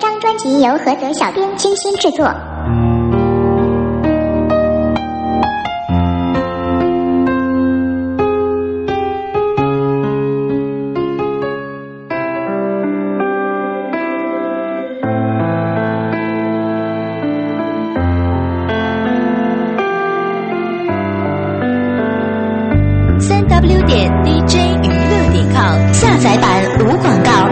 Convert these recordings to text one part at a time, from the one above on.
张专辑由菏泽小编精心制作。 3w.dj 娱乐.com下载版无广告。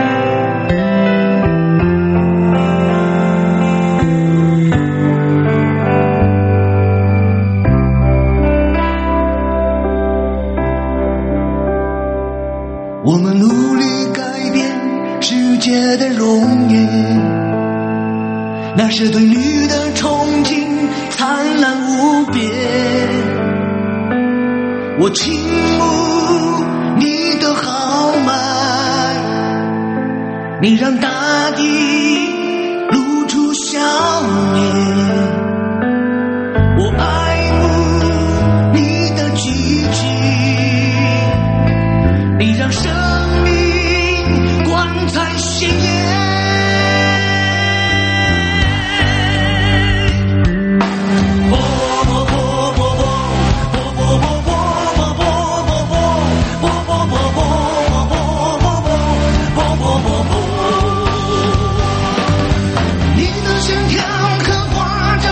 我们努力改变世界的容颜，那是对绿的憧憬，灿烂无边。我倾慕你的豪迈，你让大地露出笑脸。我爱慕你的激情，你让生命光彩鲜艳。你的线条刻画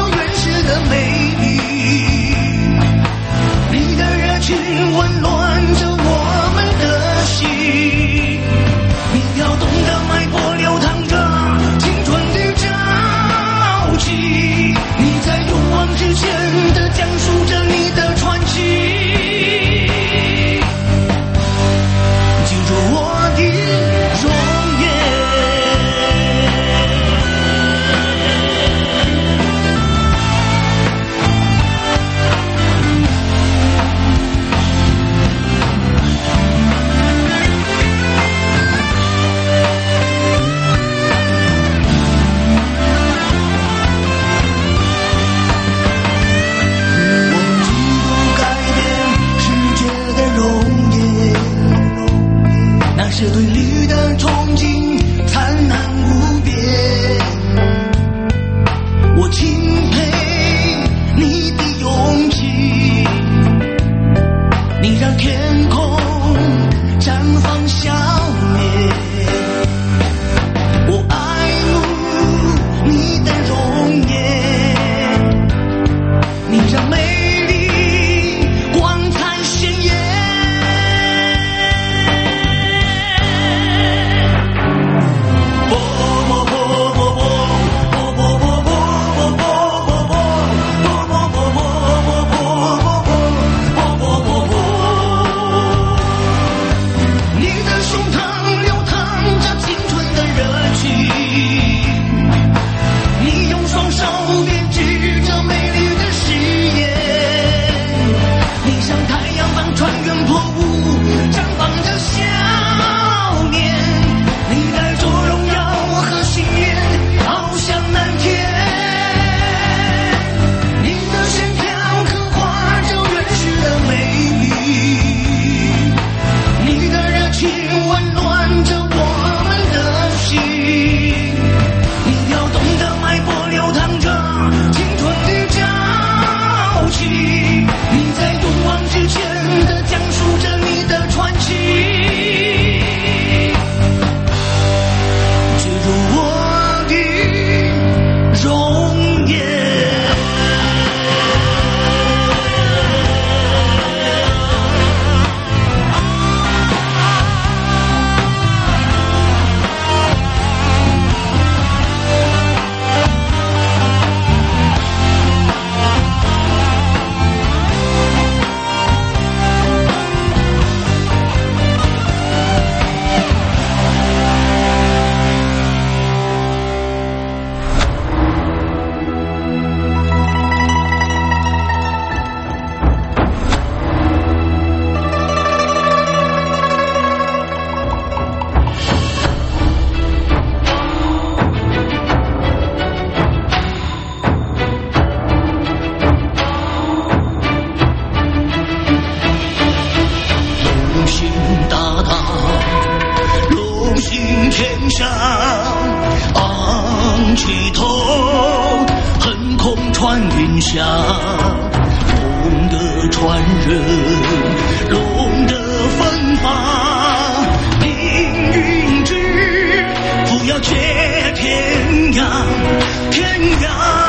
响，昂起头，横空穿云霞，龙的传人，龙的芬芳，命运之不要决天涯，天涯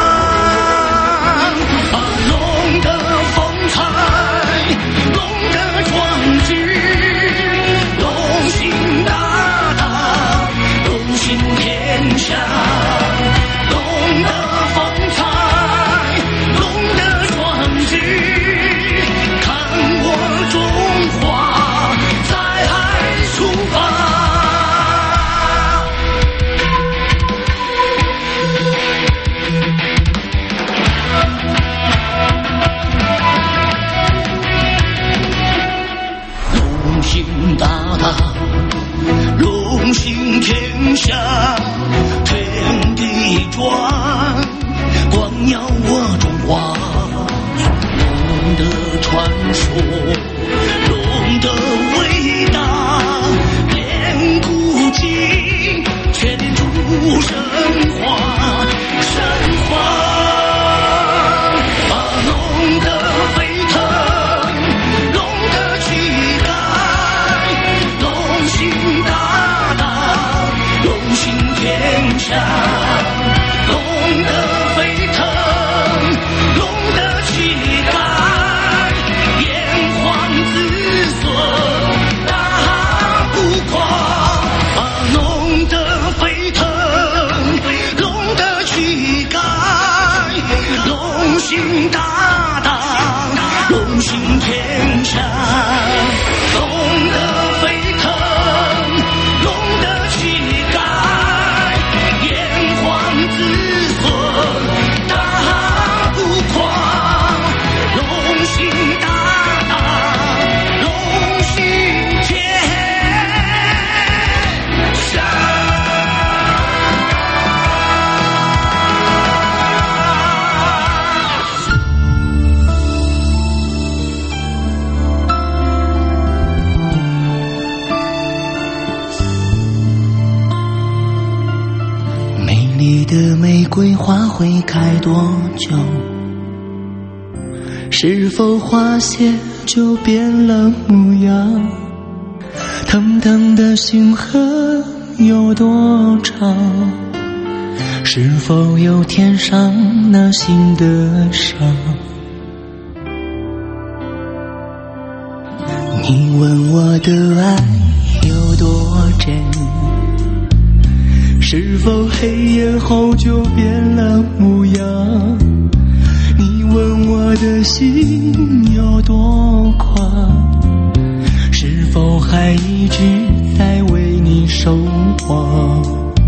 啊，龙的风采，龙的壮志，龙行大大，龙行天下，龙的风采，龙的壮志，看我中华再出发。龙行大大，龙行天下，天地转，光耀我中华。龙的传说，龙的伟大，连古今，却连出神话，神话。啊，龙的飞腾，龙的气概，龙行大大，龙行天下，龙的飞腾，龙的气概，炎黄子孙大不垮。啊，龙的飞腾，龙的气概，龙行大大，龙行天下，龙的飞腾，龙的气概，炎黄子孙大不垮。龙行大大，龙行天下。美丽的玫瑰花会开多久？是否花谢就变了模样？腾腾的星河有多长？是否有天上那新的伤？你问我的爱有多真？是否黑夜后就变了模样？你问我的心有多宽？是否还一直在为你守望？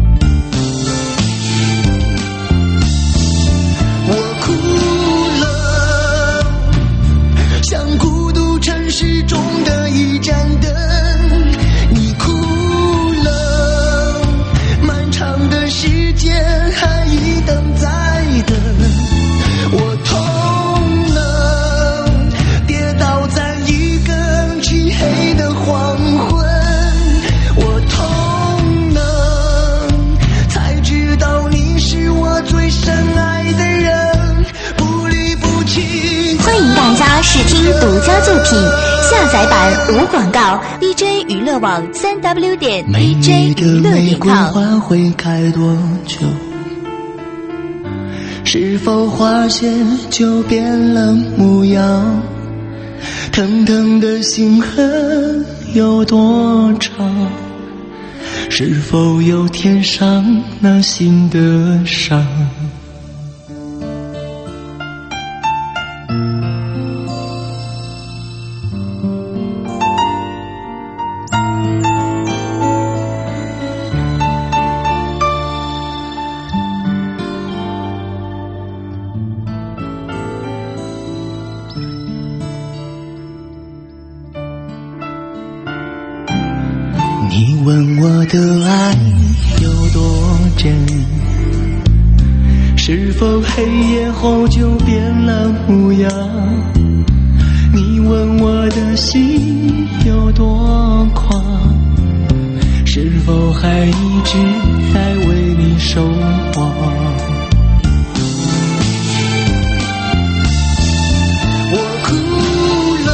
我哭了，像孤独城市中的一盏灯。你哭了，漫长的时间还一等再等。我痛了，跌倒在一个漆黑的黄昏。我痛了，才知道你是我最深爱的人，不离不弃。 欢迎大家试听独家作品，下载版无广告 ，DJ 娱乐网3W 点 DJ 娱乐点 com。 花会开多久？是否花谢就变了模样？腾腾的星河有多长？是否有天上那新的伤？你问我的爱有多真？是否黑夜后就变了模样？你问我的心有多宽？ 是否还一直在为你守望？我哭了，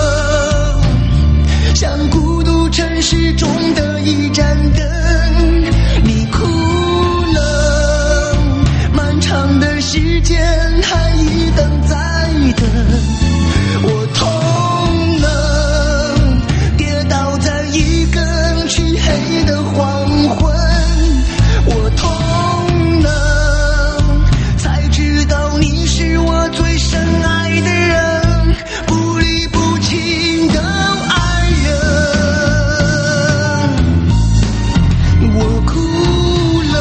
像孤独城市中的一盏灯。你哭了，漫长的时间还一等再等。我痛了，跌倒在一个黢黑的黄昏。我痛了，才知道你是我最深爱的人，不离不弃的爱人。我哭了，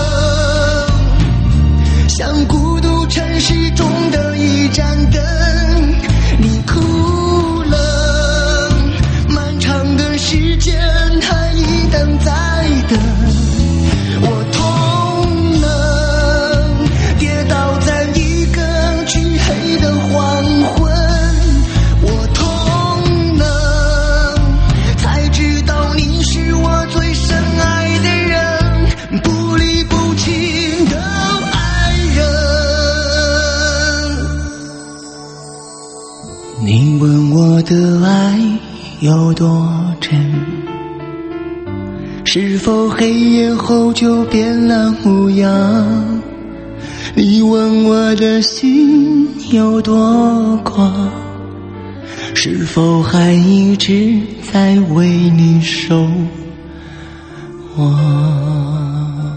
像孤独城市中的一盏灯。你哭了，漫长的时间还一等再等。我痛了，跌倒在一个黢黑的黄昏。我痛了，才知道你是我最深爱的人，不离不弃的爱人。你问我的爱有多真，是否黑夜后就变了模样？你问我的心有多广，是否还一直在为你守望？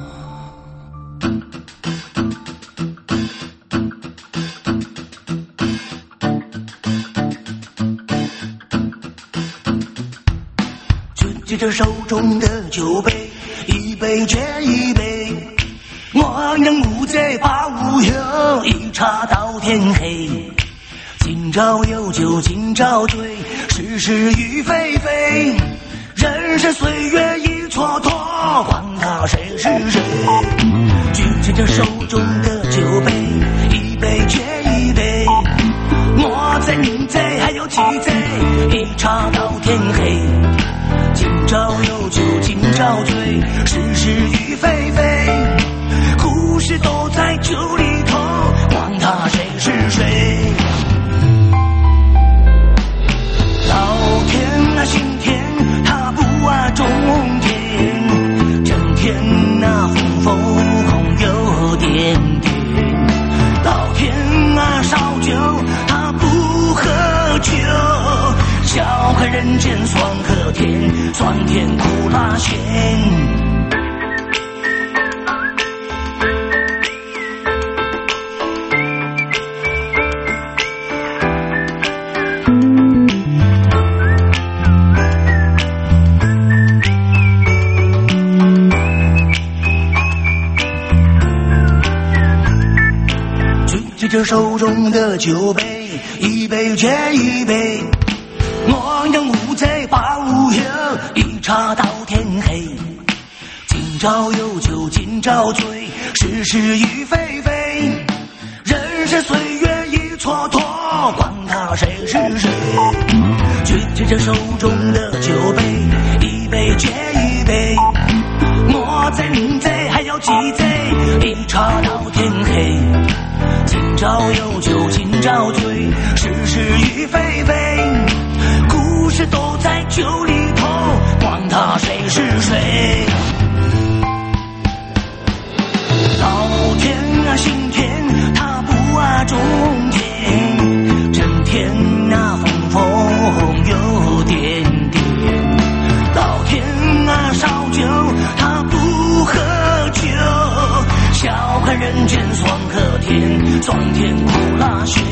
举着手中的酒杯，一杯接一杯，我让无醉把无忧，一茶到天黑。今朝有酒今朝醉，是是与非非，人生岁月已蹉跎，管他谁是谁。举着手中的酒杯，一杯接一杯，我在你在还有几醉，一茶到天黑。今朝有酒今朝醉，是是与非非，故事都在酒里头，管他谁是谁。老天啊心田，他不啊中天，整天啊风风有点点。老天啊烧酒，他不喝酒，笑看人间酸和甜，酸甜苦辣咸。举着手中的酒杯，一杯接一杯，我让无醉把无忧，一茶到天黑。今朝有酒今朝醉，是是与非非，人生岁月已蹉跎，管他谁是谁。举着手中的酒杯，一杯接一杯，我在你醉还有几醉，一茶到天黑。今朝有酒今朝醉，是是与非非，故事都在酒里头，管他谁是谁。老天啊心田，他不啊中天，整天啊风风有点点。老天啊烧酒，他不喝酒，笑看人间酸和甜，酸甜苦辣咸。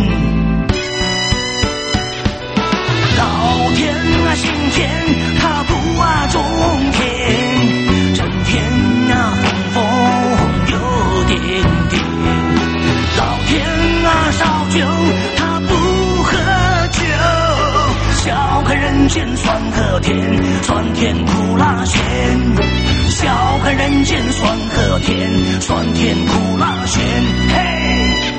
老天啊心田，他不啊中天，整天啊风风有点点。老天啊烧酒，他不喝酒，笑看人间酸和甜，酸甜苦辣咸。笑看人间酸和甜，酸甜苦辣咸。嘿。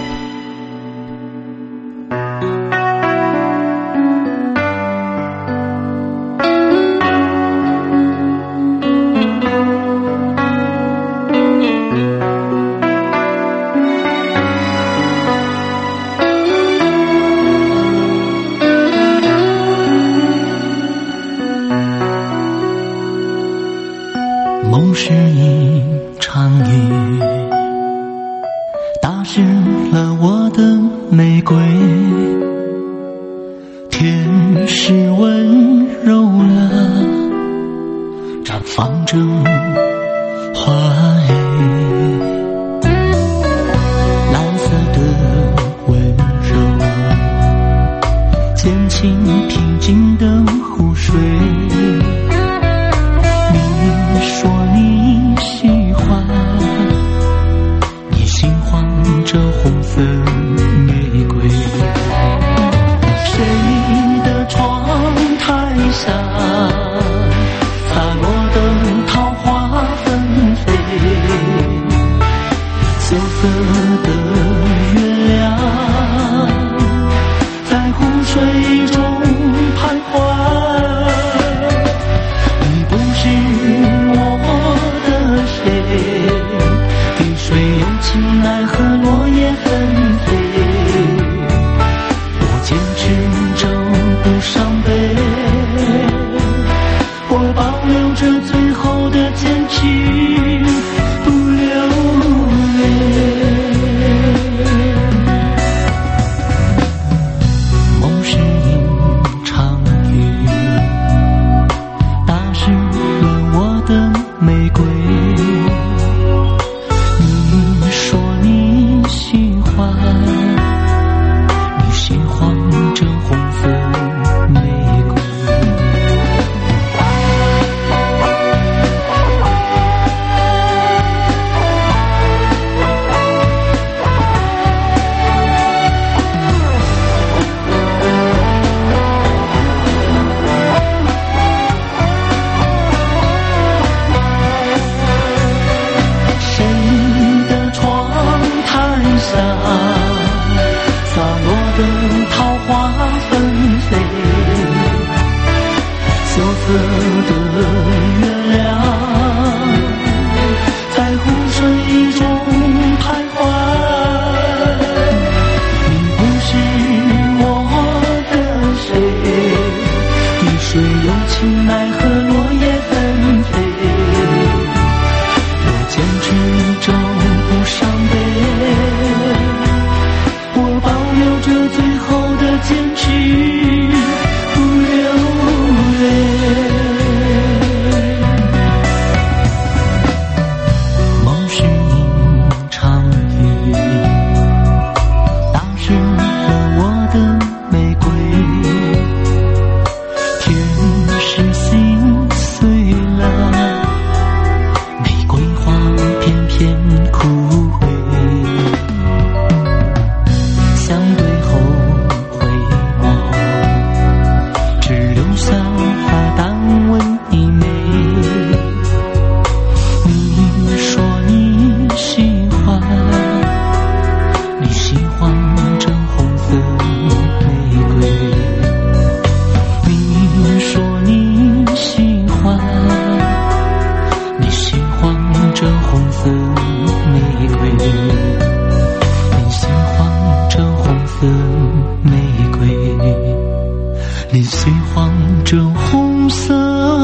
色玫瑰，年岁晃着红色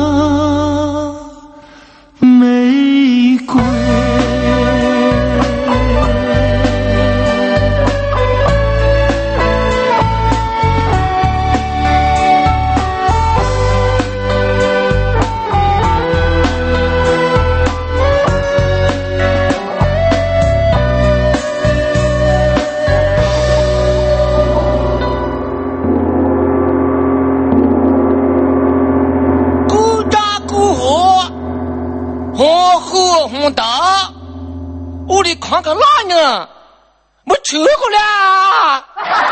玫瑰。 屋里看个哪呢？没吃过了。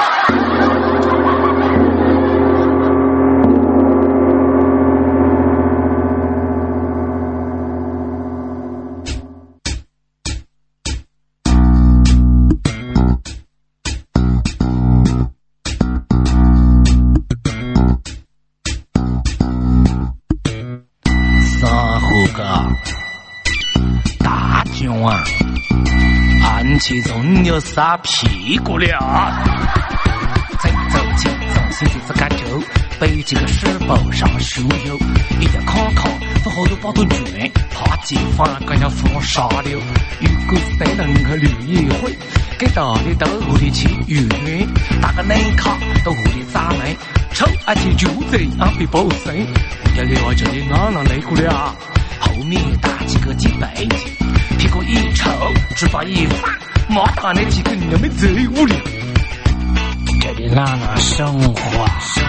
三户个大将啊！俺其中有撒屁股了，再走前走，现在自家走，背几个书包上书油，一条康康，把好多包都卷，怕解放更要放沙溜。如果谁能和旅议会，给大的到屋里去预约，打个内卡到屋里砸门，臭而且就贼俺被包生，要了解的哪能累过了。后面打几个几百斤，屁股一抽，只把一发，麻烦那几个人没贼无聊。这里哪生活？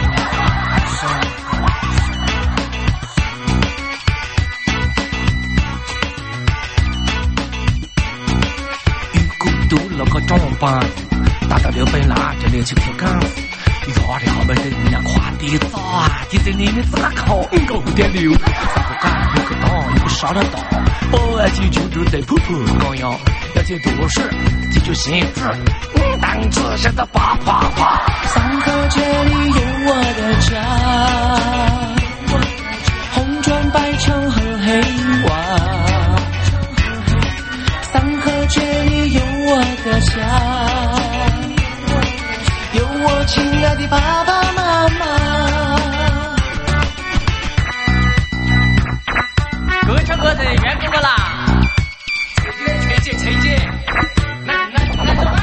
如果读了个中班，打到6杯辣就6-7条杠。压力后面的人家快点走啊！就在里面自个靠9.6，三个干一个当一个杀得到，不爱记住就在噗噗高腰，要记多事记住限制，当子现在啪啪啪。 三河这里有我的家，红砖白墙和黑瓦。三河这里有我的家，有我亲爱的爸爸妈妈。 各位唱歌的员工们啦，崔姐，那走吧。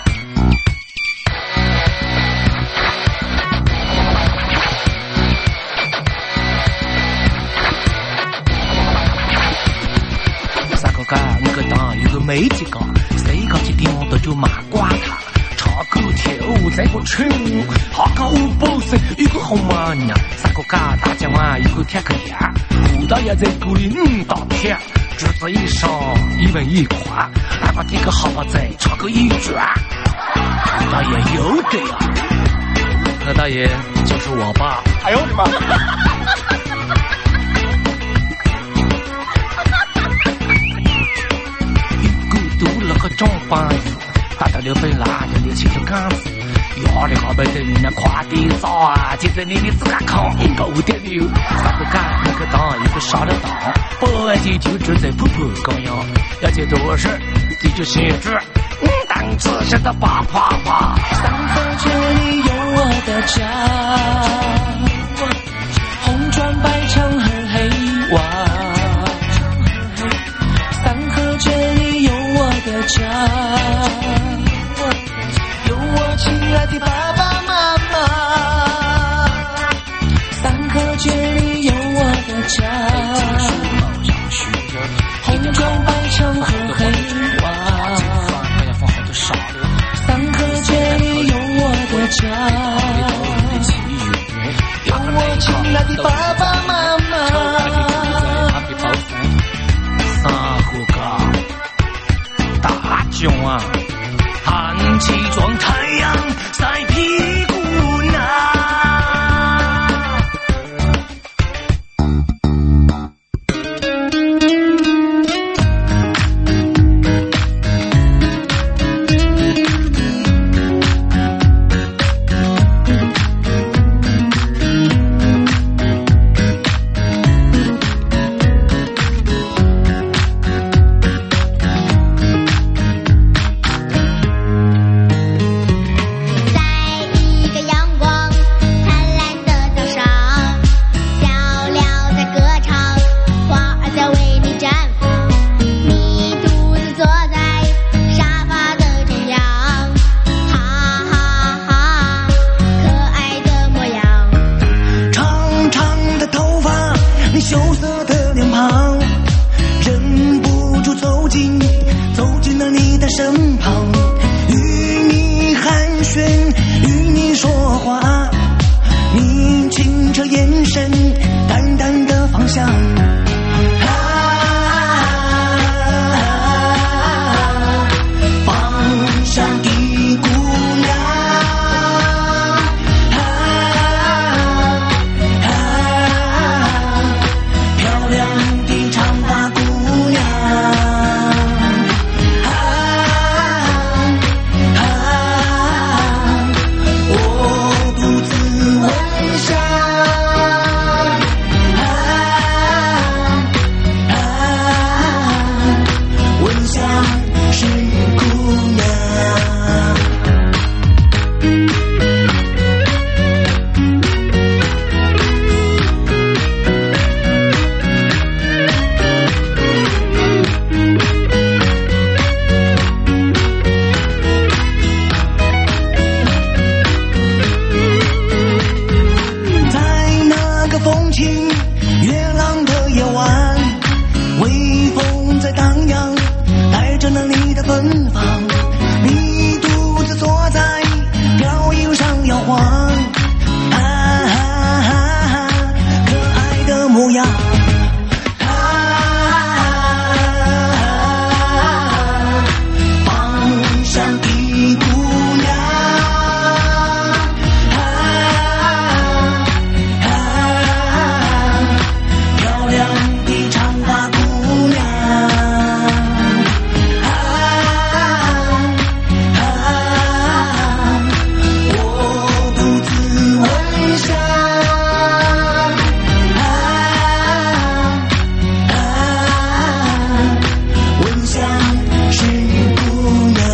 三个干一个当有个没几个，谁搞起地方都就马瓜他。歌跳舞在个群舞，下个舞步声有个红马娘，三个嘎大将啊有个天个呀，胡大爷在鼓里打天，橘子一上1文1块，哪怕听个好吧仔唱个一句啊，胡大爷有的啊，何大爷就是我爸，哎呦我的妈！一个读了个中班。打到6杯辣就6-7条杠子，压力后面的人家快点走啊！就在里面自个靠9.6，三个干一个当一个杀得到，不爱记就只在噗噗高腰，要记多事记住限制，当子现在啪啪啪。 三河这里有我的家，红砖白墙和黑瓦。三河这里有我的家，亲爱的爸爸妈妈，三河这里有我的家，红砖白墙和黑瓦。三河这里有我的家，有我亲爱的爸爸妈妈。 三河个大将啊！寒气撞太阳晒屁股呢。 三在身旁，与你寒暄，与你说话，你清澈眼神，淡淡的方向。方向的姑娘，漂亮的长发姑娘，我独自闻香，闻香是姑娘。在那个风轻月朗的夜晚，微风在荡漾，带着那你的芬芳，你独自坐在吊椅上摇晃，可爱的模样。方向的姑娘，漂亮的长发姑娘，我独自闻香，闻香是姑娘。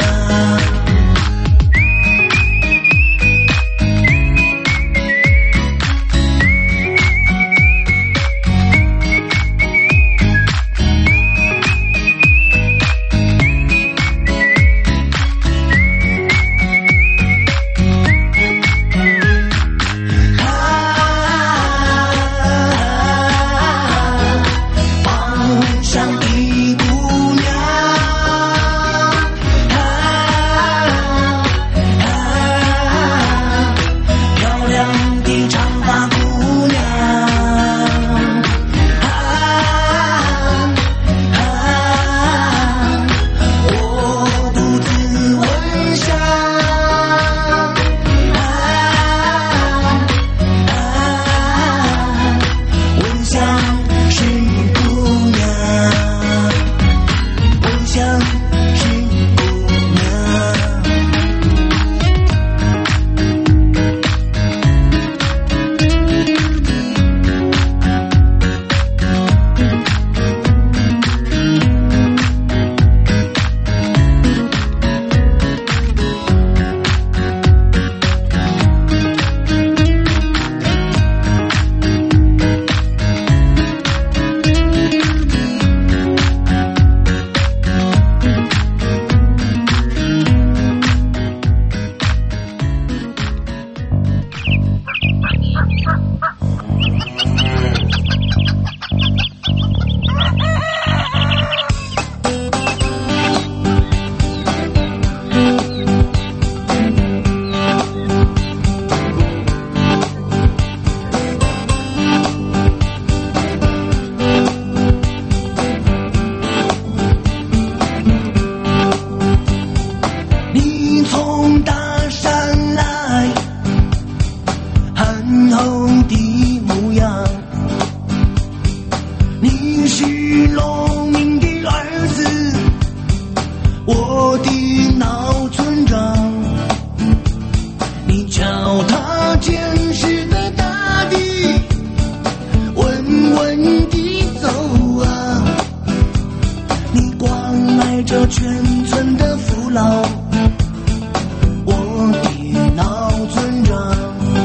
方向的姑娘，漂亮的长发姑娘，我独自闻香，闻香是姑娘，闻香是姑娘。你从大山来，憨厚的模样，你是农民的儿子，我的老村长，你脚踏坚实的大地，稳稳地走啊，你关爱着全村的父老，我的老村长。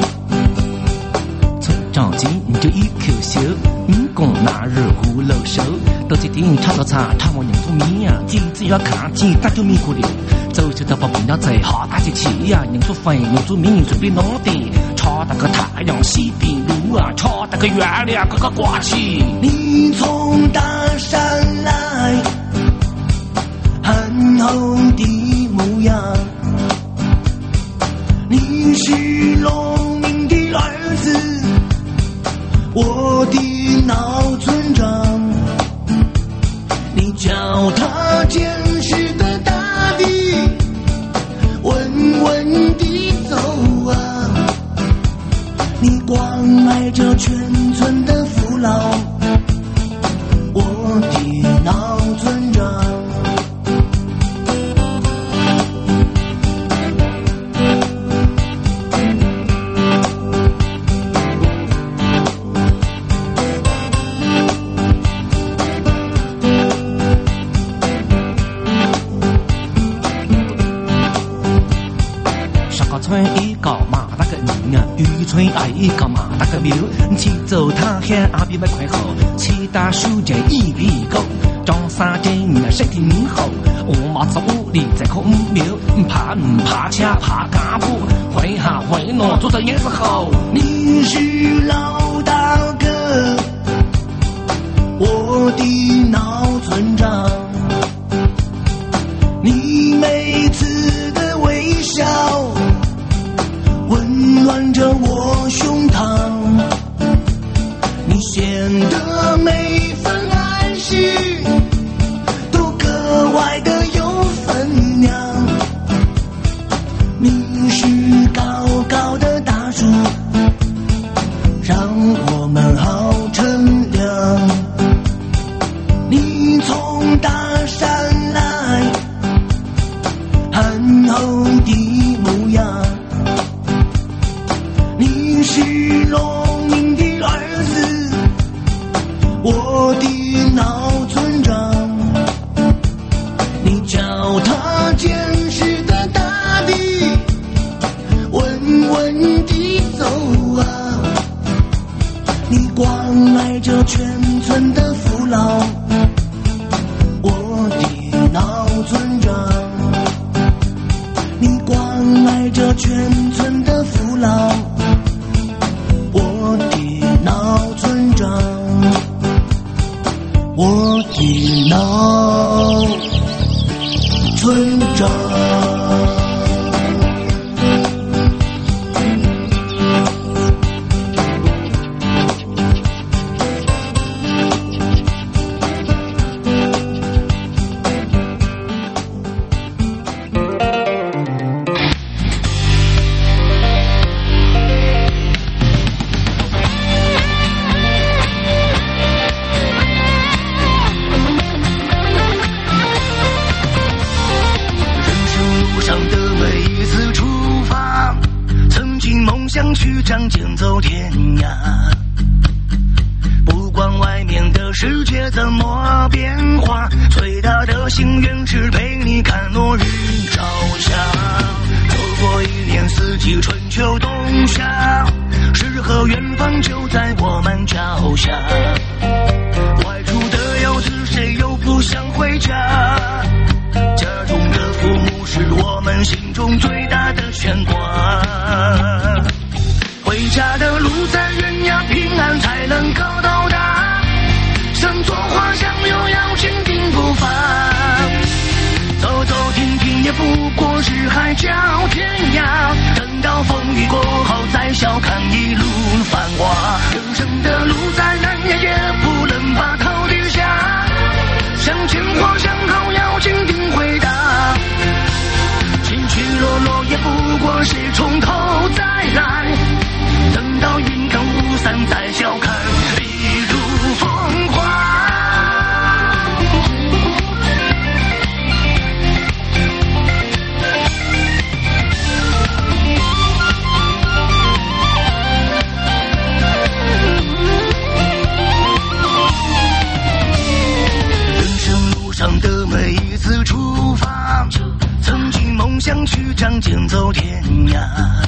村长今你就一口秀，民工那日胡老手，到这点炒早餐，他们人做面呀，记只要看见大就米糊的，走起到把姑娘在好大节气呀，人做饭人做面人随便弄的，炒大个太阳西边路啊，炒大个月亮个个挂起。 你从大山来，很厚的模样。你是农民的儿子，我的老村长，你脚踏坚实的大地，稳稳地走啊，你关爱着全村的父老，我的老村长。 村一个马大个人啊，渔村挨一个马大个庙，去走他乡阿比麦快好，七大书记一个一个，张三姐啊身体好，我妈在屋里在看庙，爬爬车爬干部，回下回挪做的也是好。 你是老大哥，我的老村长，你每次的微笑温暖着我胸膛，你显得每份爱惜都格外的有分量。你是高高的大树，让我们好乘凉。你从大山来，憨厚的模样。你是农民的儿子，我的老村长，你脚踏坚实的大地，稳稳地走啊，你关爱着全村的父老，我的老村长，你关爱着全村的父老，我的老村长，我的老村长。想去仗剑走天涯，不管外面的世界怎么变化，最大的心愿是陪你看落日朝霞。走过一年四季春秋冬夏，诗和远方就在我们脚下。外出的游子谁又不想回家？家中的父母是我们心中最大的牵挂。回家的路再远呀，平安才能够到达。生做花香又要坚定不放，走走停停也不过是海角天涯。等到风雨过后再笑看一路繁华。人生的路再难也不能把头低下，向前或向后要坚定回答。起起落落也不过是从头再来，等到云开雾散再笑看一路风华。人生路上的每一次出发，曾经梦想去仗剑走天涯。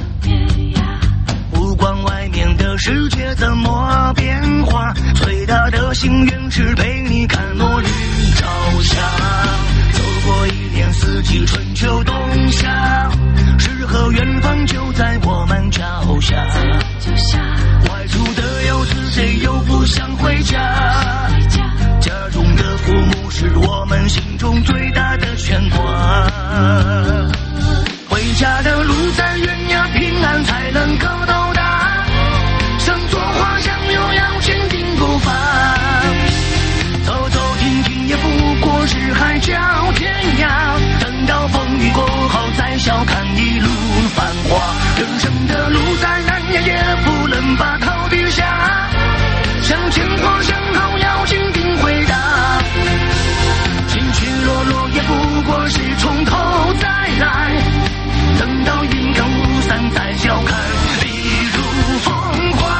不管外面的世界怎么变化，最大的心愿是陪你看落日朝霞。走过一年四季春秋冬夏，诗和远方就在我们脚下。外出的游子谁又不想回家？家中的父母是我们心中最大的牵挂。回家的路再远呀，平安才能够到达。生做花香又要坚定步伐，走走停停也不过是海角天涯。等到风雨过后再笑看一路繁华。人生的路再难也不能把头低下，向前或向后要坚定回答。起起落落也不过是从头再来，等到云开雾散再笑看一路风华。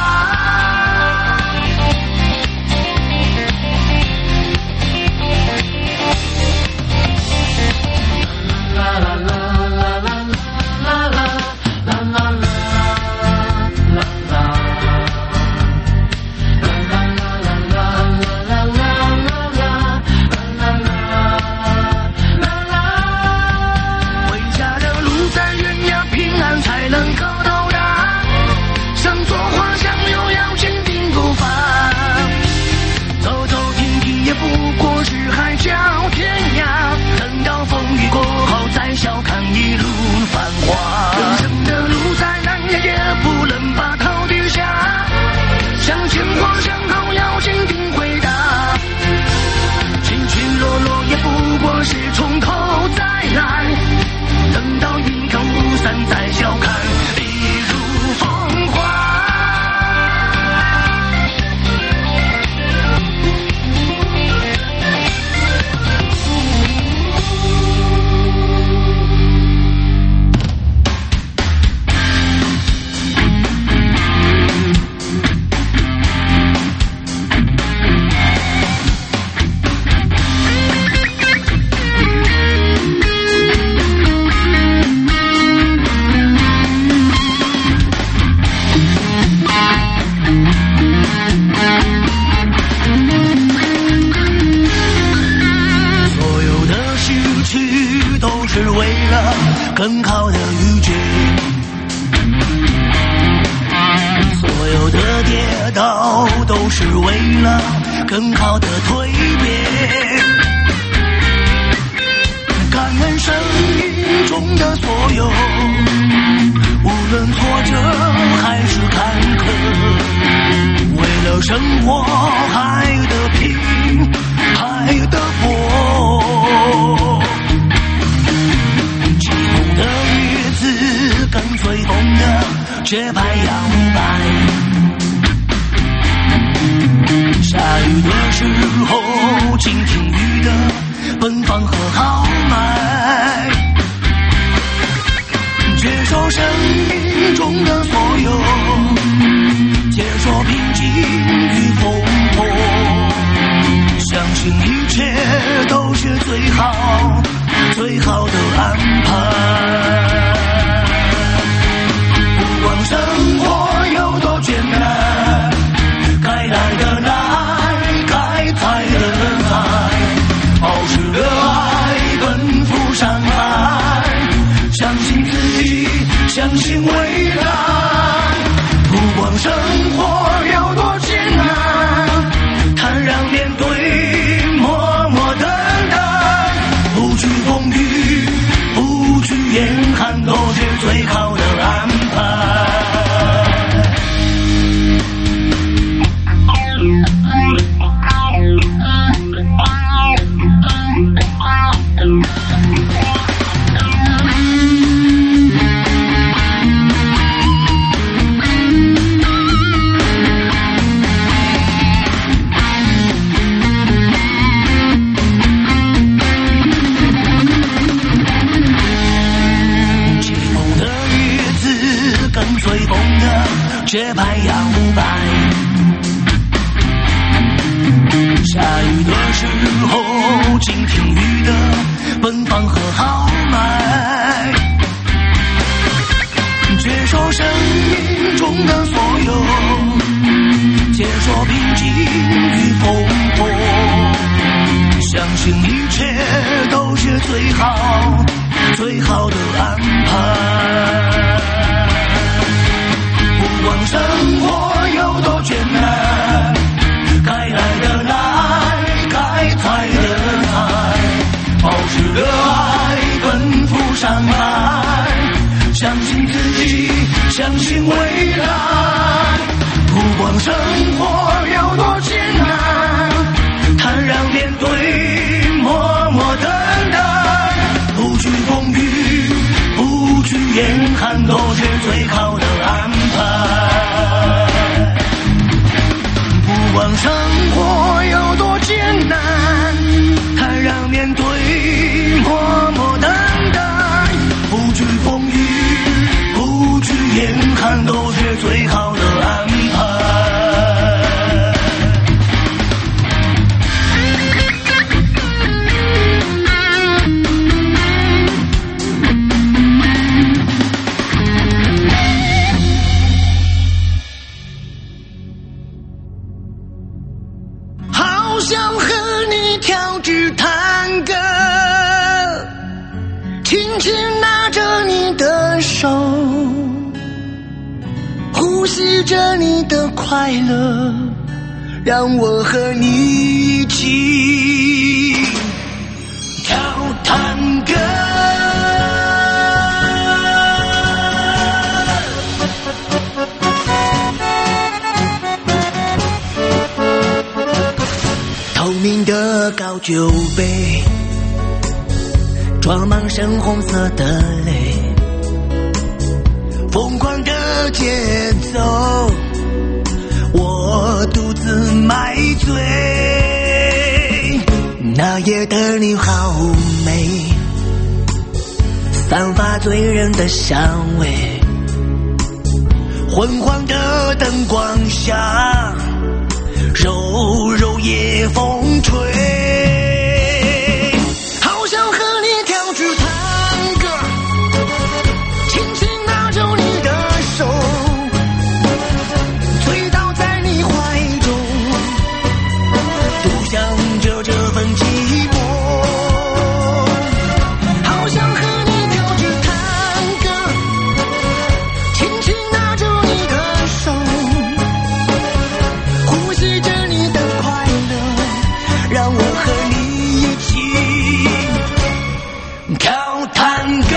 啦啦啦啦啦啦啦啦啦啦。笑看一路繁华，人生的路再难也不能把头低下，向前或向后要坚定回答。起起落落也不过是从头再来，等到云开雾散再笑看一路风华。更好的遇见，所有的跌倒都是为了更好的蜕变。感恩生命中的所有，无论挫折还是坎坷，为了生活还得拼，还得搏。跟随风的节拍摇摆，下雨的时候倾听雨的奔放和豪迈，接受生命中的所有，接受平静与风波，相信一切都是最好最好的安排。不管生活有多艰难，该来的来，该采的采，保持热爱，奔赴山海，相信自己，相信未来。不管生活有多艰难，坦然面对，默默等待，不惧风雨，不惧严寒，都是最好的安排。节拍摇摆，下雨的时候倾听雨的奔放和豪迈，接受生命中的所有，接受平静与风波，相信一切都是最好最好的安排。不管生活有多艰难，该来的来，该采的采，保持热爱奔赴上岸，相信自己，相信未来。不管生活有多艰难，坦然面对，默默等待，不惧风雨，不惧严寒，都是最好的安排。不管生活有多艰难，坦然面对，默默等待，不惧风雨，不惧严寒，都是最好的安排。好想和你跳支探戈，轻轻拿着你的手，呼吸着你的快乐，让我和你一起跳探戈。透明的高酒杯，装满深红色的泪，疯狂的节奏，我独自买醉。那夜的你好美，散发醉人的香味，昏黄的灯光下，柔柔夜风吹。好想和你跳支探戈，轻轻拿着你的手，醉倒在你怀中，独享着这份寂寞。好想和你跳支探戈，轻轻拿着你的手，呼吸着你的快乐，让我和你一起跳探戈。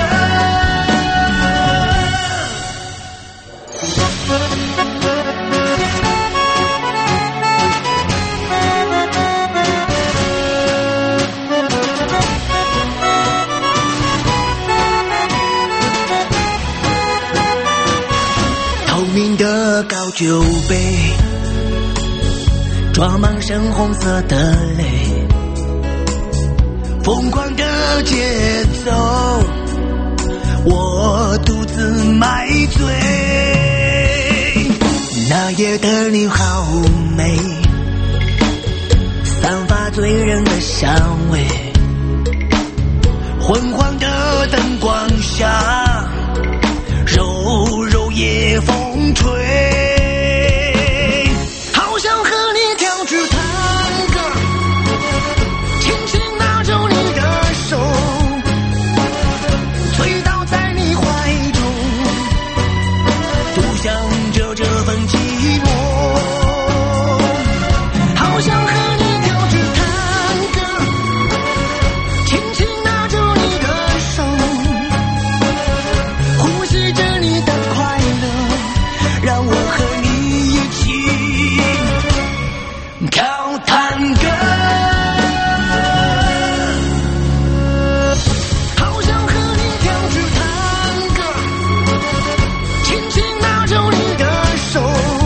透明的高酒杯，装满深红色的泪，疯狂的节奏，我独自买醉。那夜的你好美，散发醉人的香味，昏黄的灯光下，柔柔夜风吹。好想和你跳支探戈，轻轻拿着你的手，醉倒在你怀中，独享着这份寂寞。好想和你跳支探戈，轻轻拿着你的手，呼吸着你的快乐，让我和你一起跳探戈。好想和你跳支探戈，轻轻拿着你的手，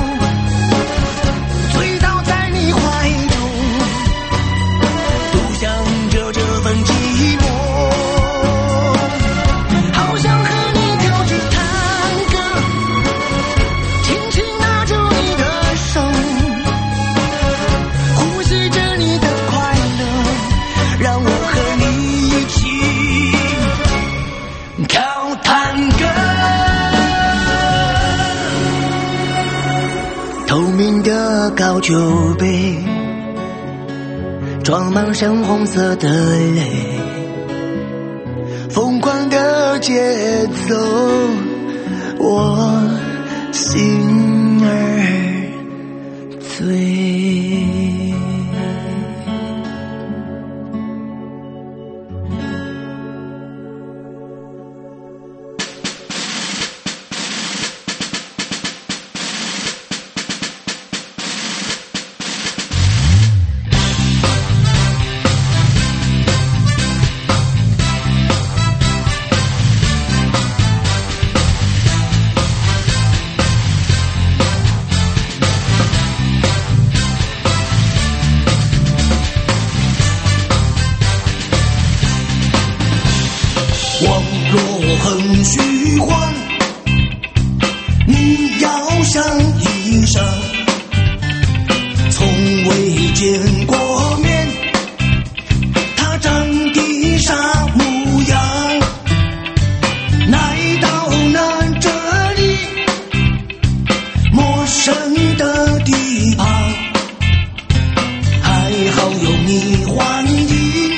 醉倒在你怀中，独享着这份寂寞。好想和你跳支探戈，轻轻拿着你的手，呼吸着你的快乐，让我和你一起跳探戈。透明的高酒杯，装满深红色的泪，疯狂的节奏，我心儿醉。 网络很虚幻，你要想一生从未见过面，他长得啥模样？来到那这里陌生的地方，还好有你欢迎，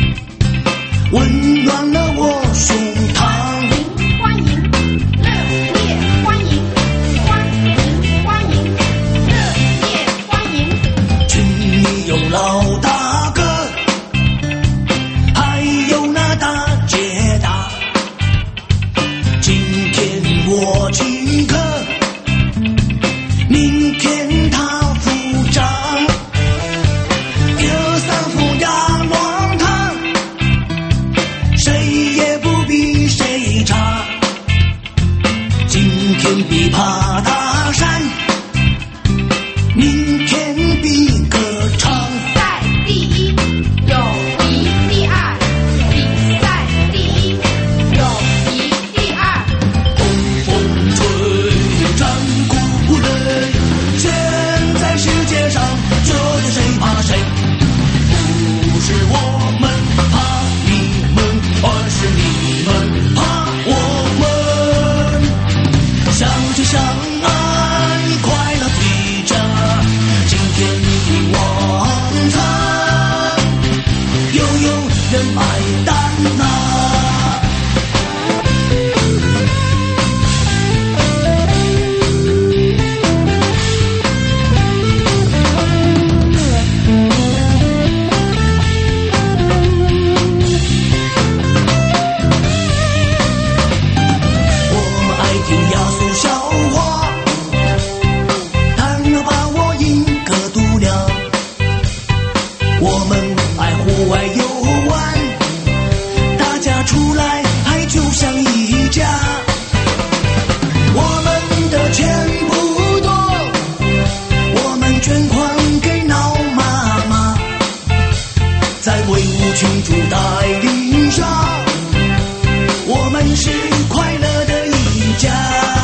温暖了我胸膛。 欢迎，热烈欢迎，欢迎欢迎，热烈欢迎。 群里有老大哥，还有那大姐大。今天我请客，明天他付账。有三副牙乱烫，谁也不比谁差。今天比爬大山，明天比歌唱。 赛第一，友谊第二，比赛第一，友谊第二。 东风吹，战鼓擂，现在世界上究竟谁怕谁？不是我们怕你们，而是你们怕我们。相知相爱，快乐对着今天的晚餐，又有人买单呐。我爱听雅俗笑话，但要把我一个度量。我们爱户外游玩，大家出来爱就像一家。我们的钱不多，我们捐款给老妈妈，在威武群主带领下，我们是快乐的一家。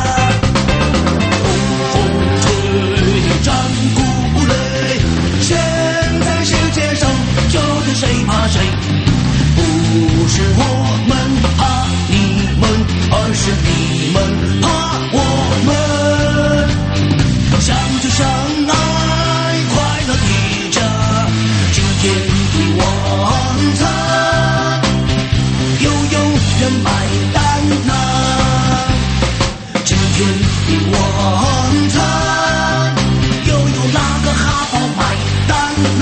东风吹，战鼓擂，现在世界上究竟谁怕谁？不是我们怕你们，而是你们怕我们。相知相爱，快乐对着今天的晚餐，又有人买单呐。今天的晚餐，又有哪个哈宝买单呐？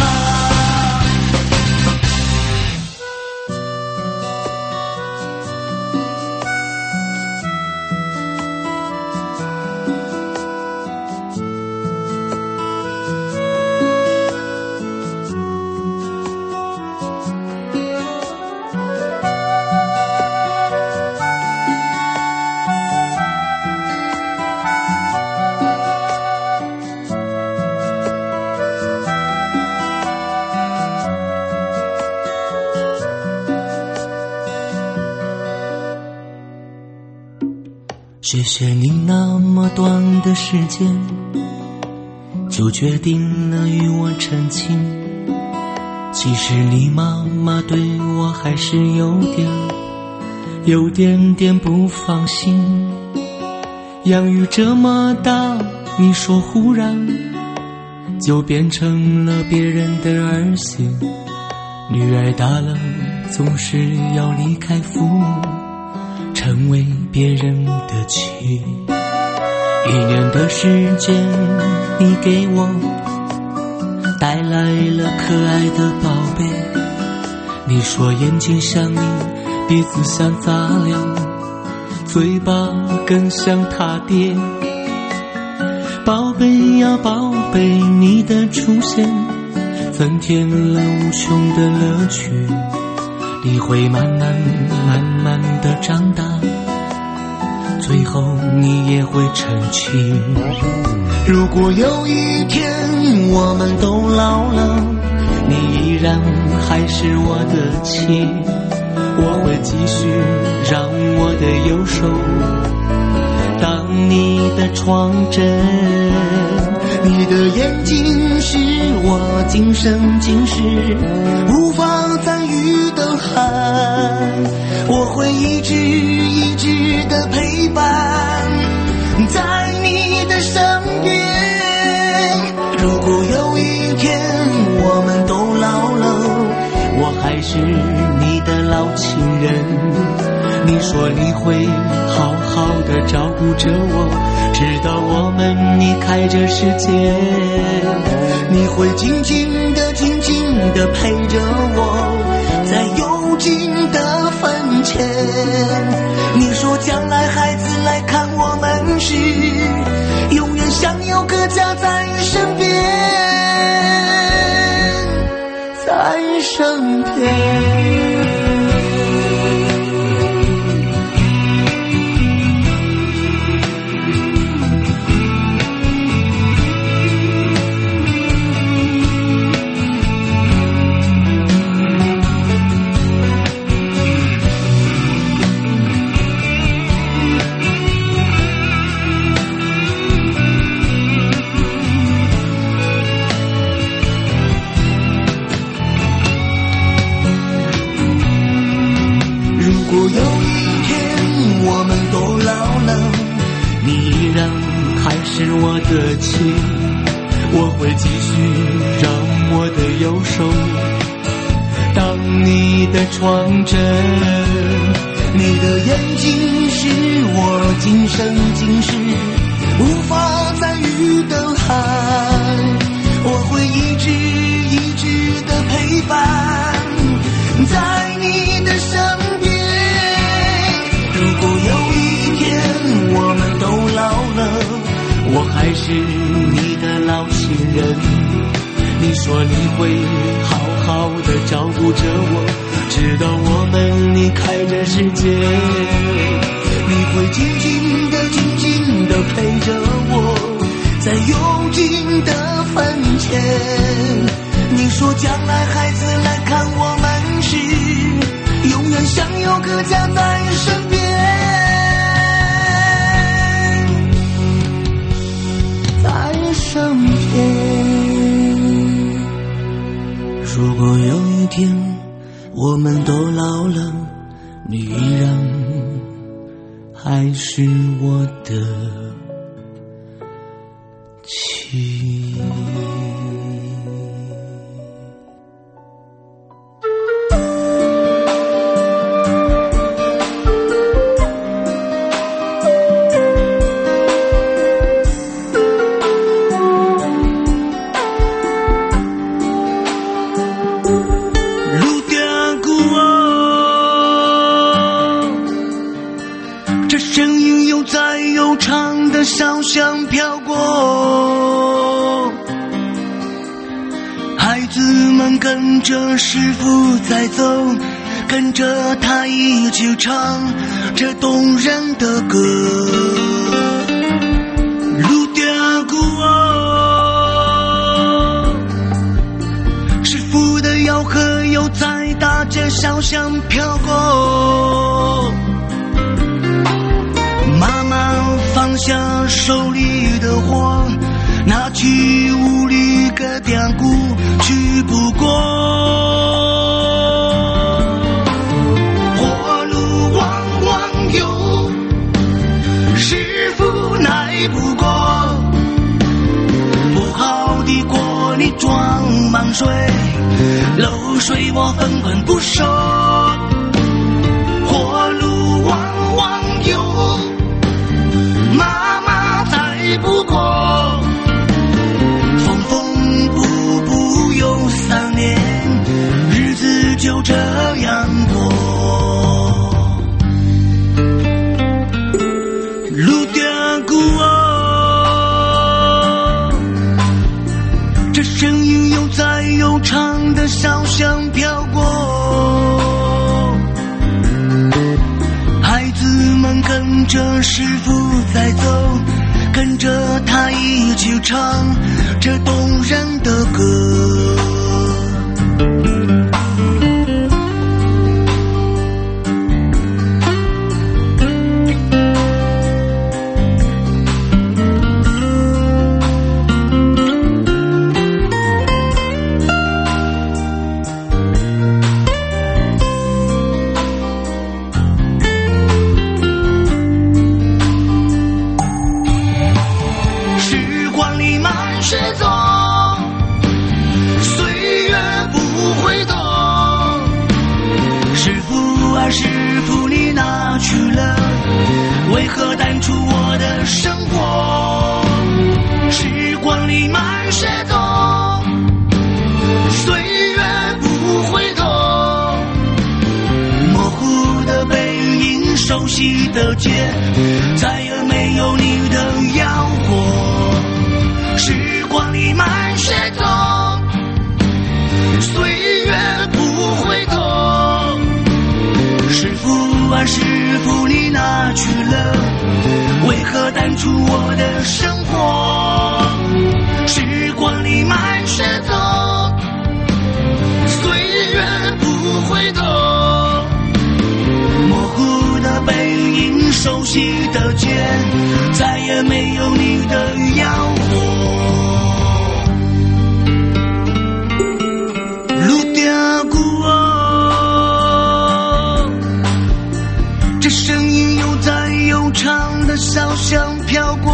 谢谢你那么短的时间，就决定了与我成亲。其实你妈妈对我还是有点点不放心。养育这么大，你说忽然就变成了别人的儿媳。女儿大了，总是要离开父母，成为别人的妻。1年的时间，你给我带来了可爱的宝贝。你说眼睛像你，鼻子像杂粮，嘴巴更像他爹。宝贝呀宝贝，你的出现增添了无穷的乐趣。你会慢慢地长大，最后你也会成亲。 如果有一天我们都老了， 你依然还是我的妻，我会继续让的窗针， 你的眼睛是我今生今世无法再遇的海，我会一直一直的陪伴在你的身边。如果有一天我们都老了， 我还是你的老情人。你说你会好好的照顾着我，直到我们离开这世界。 你会静静的静静的陪着我，在幽静的坟前。你说将来孩子来看我们时，永远像有个家在身边，在身边。如果有一天我们都老了， 你依然还是我的妻，我会继续让我的右手当你的窗针。 你的眼睛是我今生今世无法再遇的海，我会一直一直的陪伴在你的身边。如果有一天我们都老了， 我还是你的老情人。你说你会好好的照顾着我，直到我们离开这世界。 你会静静的静静的陪着我，在幽静的坟前。你说将来孩子来看我们时，永远像有个家在身边，在身边。如果有一天我们都老了，你依然还是我的妻。小巷飘过，孩子们跟着师傅在走，跟着他一起唱这动人的歌。路的鼓哦，师傅的吆喝又在大街小巷飘过。妈妈放下手里的活，拿起屋里个点鼓去不过。火路往往有，师傅耐不过。不好的锅里装满水，漏水我分文不收。火路往往有，妈妈再不过，缝缝补补又3年，日子就这样过。路的鼓哦，这声音又在悠长的小巷飘过。孩子们跟着师傅在走，跟着他一起唱这动人的歌。 熟悉的街，再也没有你的吆喝。时光里满是痛，岁月不回头。师傅啊师傅，你哪去了？为何淡出我的生活？时光里满是痛，岁月不回头。模糊的背影，熟悉的街，再也没有你的吆喝。路掉鼓哦，这声音又在悠长的小巷飘过。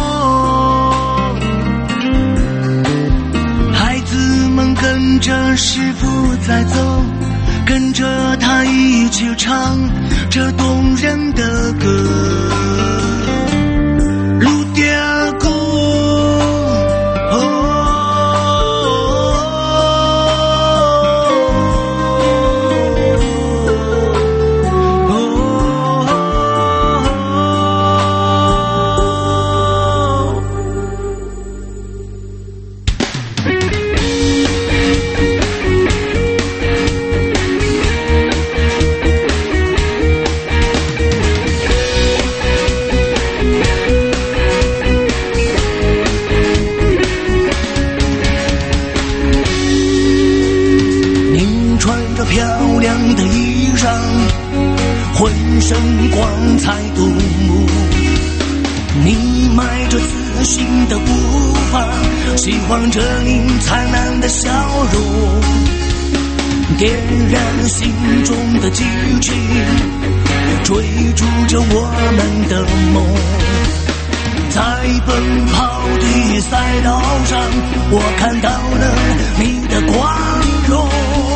孩子们跟着师傅在走，跟着他一起唱这动人的歌。路掉鼓浑身光彩夺目，你迈着自信的步伐，希望着你灿烂的笑容，点燃心中的激情，追逐着我们的梦。在奔跑的赛道上，我看到了你的光荣。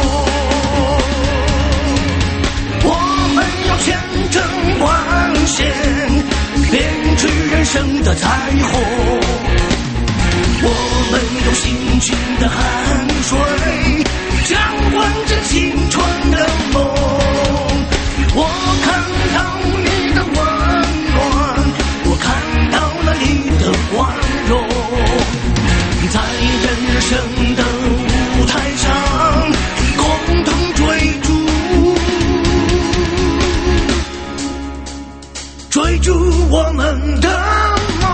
千针万线，编织人生的彩虹。我们用辛勤的汗水，浇灌着青春的梦。我看到你的温暖，我看到了你的光荣。在人生的舞台上，共同追逐我们的梦。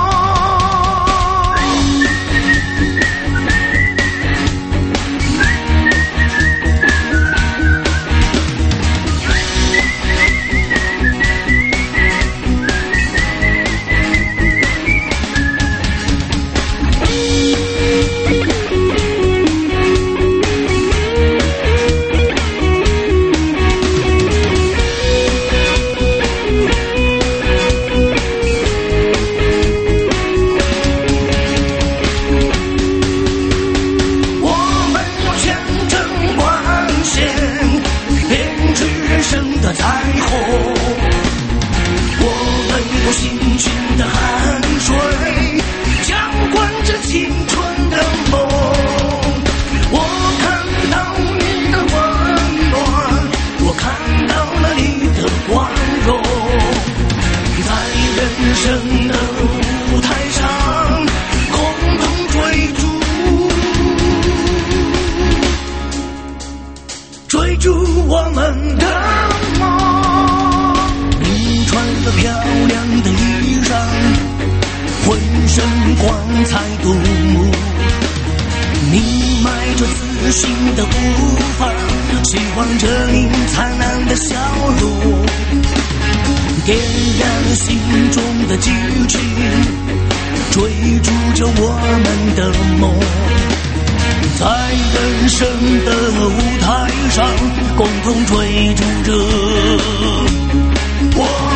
共同追逐着我